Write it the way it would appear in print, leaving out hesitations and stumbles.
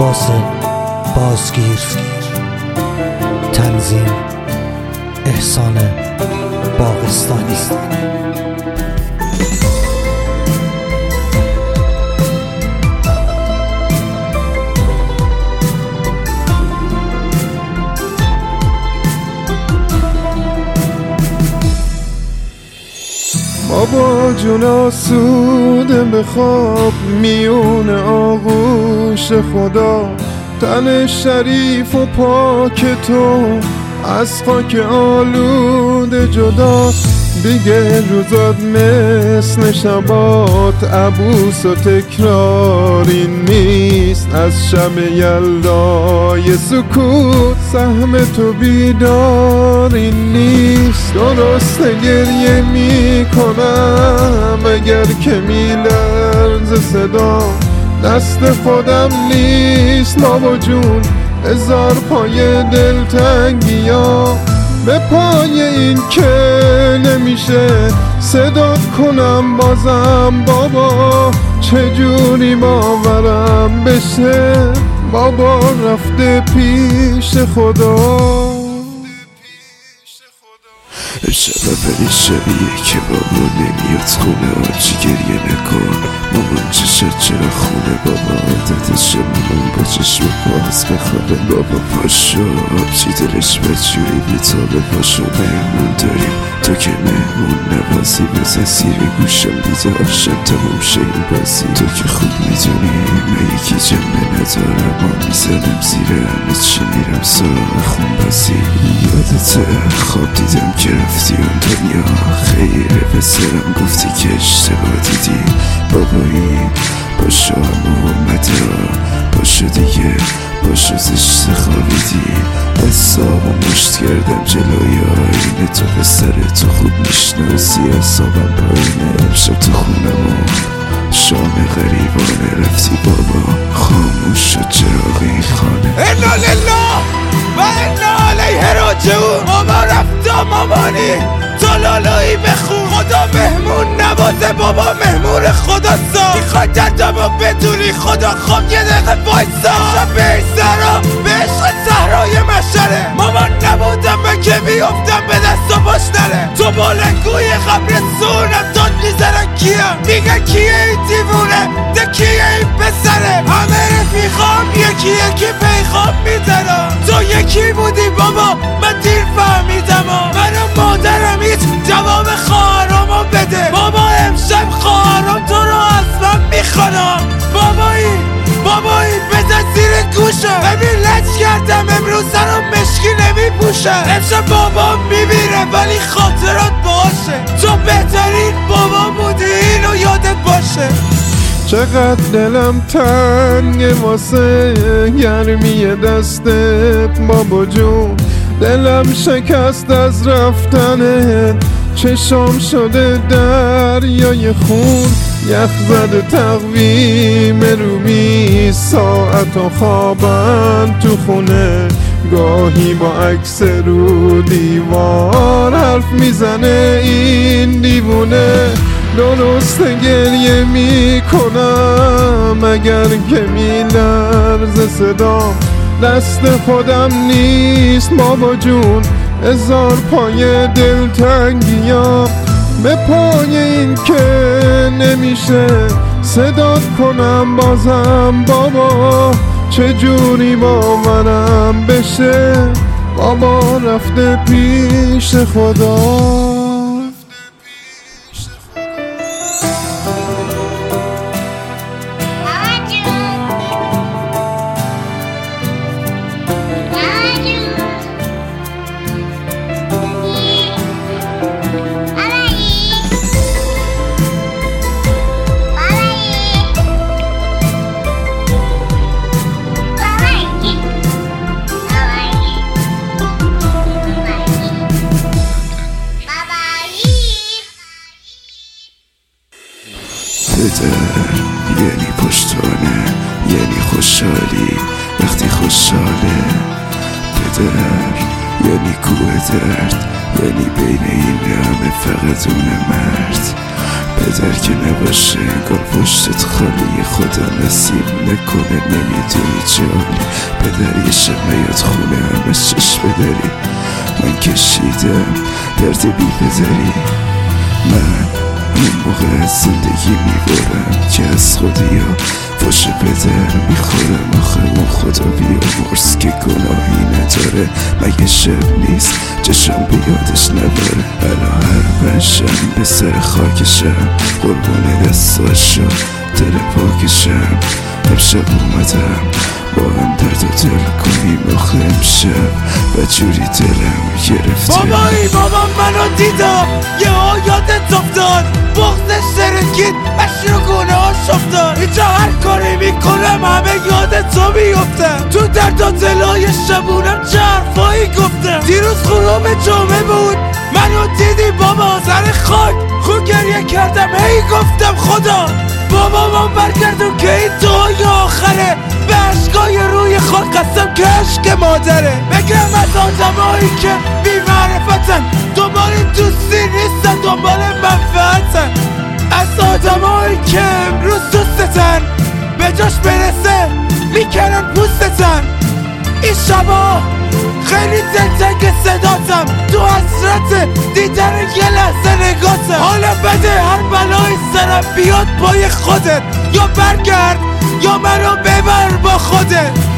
عباس بازگیر، تنظیم احسان باغستانی. بابا جون آسوده بخواب میون آغوش خدا، تن شریف و پاک تو از خاک آلوده جدا. دیگه روزات مثل شبات عبوس و تکراری نیست، از شب یلدای سکوت سهم تو بیداری نیست. درسته گریه می کنم اگر که می لرزه صدا، دست خودم نیست بابا جون، هزار پای دلتنگی ها به پای این که نمیشه صدات کنم بازم. بابا چجوری باورم بشه، بابا رفته پیش خدا. شب ولی شبیه که بابا نمیاد خونه، آجی گریه نکن مامان چشت چرا خونه. بابا عادتشه مامان با چشم باز بخوابه. بابا پاشو آبجی دلش بدجوری بیتابه، پاشو مهمون داریم تو که مهمون نوازی. بزن زیر گوشم بیدارشم تموم شه این بازی. تو که خوب میدونی من یکی جمعه ندارم، ما میزنم زیر همه چی میرم سراغ خون بازی. یادته خواب دیدم که رفتی اون دنیا، خیره به سرم گفتی که اشتباه دیدی. بابایی پاشو همه اومده، پاشو دیگه پاشو زشت خوابیدی. حسابم مشت کردم جلوی آینه، تو به سر تو خوب میشناسی حسابم پایینه. امشب تو خونم شام غریبانه رفتی بابا، خاموش شد چراغ این خانه. انا لله و انا علیه راجعون. ماما رفتا مامانی تو لالایی بخون، خدا مهمون نوازه بابا مهمون خدا سا. میخوای دردمو بدونی خدا خواب یه دقیقه وایسا. شب بیزارا به عشق صحرای مشره، مامان نبودم من که بیفتم به دست و باش نره. تو بالنگوی قبرستونم داد میزنن کیم، میگن کیه این دیوونه ده کیه این پسره. همه رفیقام یکیه که پیغام میدنم، تو یکی بودی بابا من دیر فهمیدم. منو مادرم هیچ جواب خواهرامو بده. بابا امشب خواهرام تو رو اصلا میخوانم. بابایی بزن زیر گوشم، ببین لج کردم امروز رو مشکی نمیپوشم. امشب بابا میمیره ولی خاطرات باشه، تو بهترین بابا بودی اینو یادت باشه. چقدر دلم تنگه واسه گرمی دستت بابا جون، دلم شکست از رفتنت، چشام شده دریای خون. یخ زده تقویم رومی، ساعت و خوابم تو خونه، گاهی با عکس رو دیوار حرف میزنه این دیوونه. درسته گریه میکنم اگر که میلرزه صدا، دست خودم نیست بابا جون، هزار پای دلتنگیام به پای این که نمیشه صدات کنم بازم. بابا چجوری باورم بشه، بابا رفته پیش خدا. پدر یعنی پشتانه، یعنی خوشحالی وقتی خوشحاله. پدر یعنی کوه درد، یعنی بین این همه فقط اون مرد. پدر که نباشه انگار پشتت خالی، خدا نصیب نکنه نمیدونی چه حالی. پدر یه شب نیاد خونه همش چشم بداری، من کشیدم درد بی پدری. من این موقع از زندگی میبرم که از خودیا فوش پدر میخورم. آخه اون خدا بیامرز که گناهی نداره، مگه شب نیست چشم به یادش نبره. الان هر بنشم به سر خاکشم، قربون دستاشو دل پاکشم. امشب اومدم با هم درد و دل کنیم، آخه امشب بجوری دلم گرفته. بابام منو دیدم یه ها یادت افتاد، بغضش سرکید مشیر و گونه هاش افتاد. اینجا هر کاری میکنم همه یادت تو میفتم، تو درد و دلای شبونم چه حرفایی گفتم. دیروز خونم جمعه بود منو دیدی بابا، سر خاک خون گریه کردم هی گفتم خدا بابا برگردون که این دعای آخره. به عشقای روی خاک قسم که عشق مادره. بگم از آدمایی که بی معرفتن، دنبال دوستی نیستن دنبال منفعتن. از آدمایی که امروز دوستتن به جاش برسه میکنن پوستتن. این شبا خیلی دلتنگ صداتم، تو حسرت دیدن یه لحظه نگاتم. حالا بده هر بلای سرم بیاد پای خودت، یا برگرد یا منو ببر با خودت.